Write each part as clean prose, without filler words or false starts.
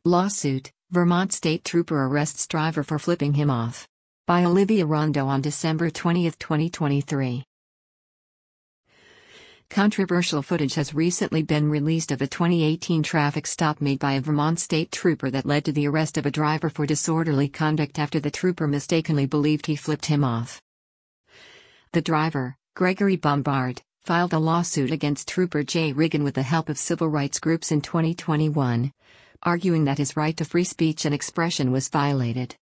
Lawsuit: Vermont State Trooper arrests driver for flipping him off. By Olivia Rondo on December 20, 2023. Controversial footage has recently been released of a 2018 traffic stop made by a Vermont state trooper that led to the arrest of a driver for disorderly conduct after the trooper mistakenly believed he flipped him off. The driver, Gregory Bombard, filed a lawsuit against Trooper Jay Riggin with the help of civil rights groups in 2021, arguing that his right to free speech and expression was violated.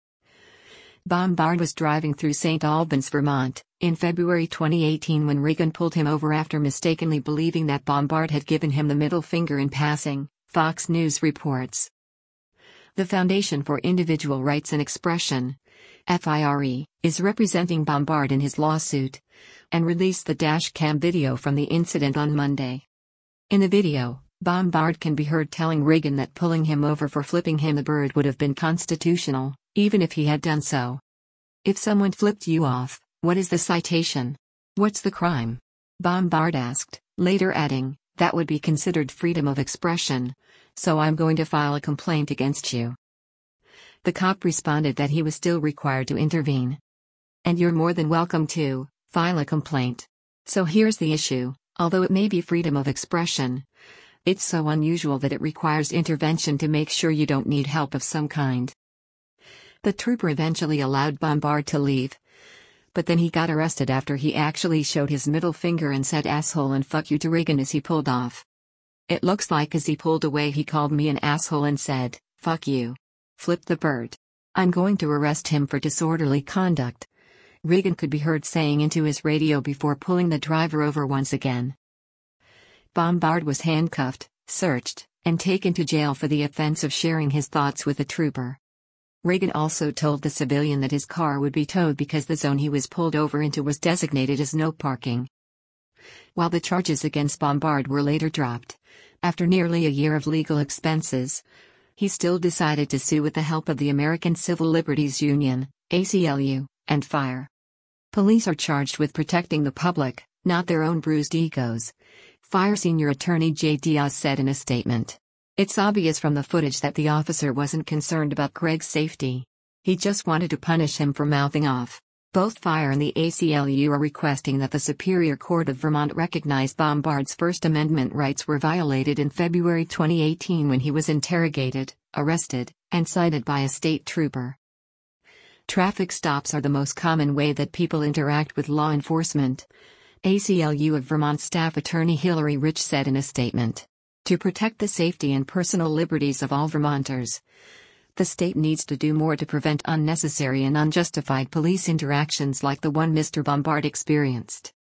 Bombard was driving through St. Albans, Vermont, in February 2018 when Riggin pulled him over after mistakenly believing that Bombard had given him the middle finger in passing, Fox News reports. The Foundation for Individual Rights and Expression, FIRE, is representing Bombard in his lawsuit, and released the dash-cam video from the incident on Monday. In the video, Bombard can be heard telling Riggin that pulling him over for flipping him the bird would have been constitutional, even if he had done so. "If someone flipped you off, what is the citation? What's the crime?" Bombard asked, later adding, "That would be considered freedom of expression, so I'm going to file a complaint against you." The cop responded that he was still required to intervene. "And you're more than welcome to file a complaint. So here's the issue: although it may be freedom of expression, it's so unusual that it requires intervention to make sure you don't need help of some kind." The trooper eventually allowed Bombard to leave, but then he got arrested after he actually showed his middle finger and said "asshole" and "fuck you" to Riggin as he pulled off. "It looks like as he pulled away he called me an asshole and said, 'Fuck you. Flip the bird. I'm going to arrest him for disorderly conduct,'" Riggin could be heard saying into his radio before pulling the driver over once again. Bombard was handcuffed, searched, and taken to jail for the offense of sharing his thoughts with the trooper. Riggin also told the civilian that his car would be towed because the zone he was pulled over into was designated as no parking. While the charges against Bombard were later dropped, after nearly a year of legal expenses, he still decided to sue with the help of the American Civil Liberties Union, ACLU, and FIRE. Police are charged with protecting the public, not their own bruised egos, FIRE senior attorney Jay Diaz said in a statement. "It's obvious from the footage that the officer wasn't concerned about Greg's safety. He just wanted to punish him for mouthing off." Both FIRE and the ACLU are requesting that the Superior Court of Vermont recognize Bombard's First Amendment rights were violated in February 2018 when he was interrogated, arrested, and cited by a state trooper. Traffic stops are the most common way that people interact with law enforcement, ACLU of Vermont staff attorney Hillary Rich said in a statement. To protect the safety and personal liberties of all Vermonters, the state needs to do more to prevent unnecessary and unjustified police interactions like the one Mr. Bombard experienced.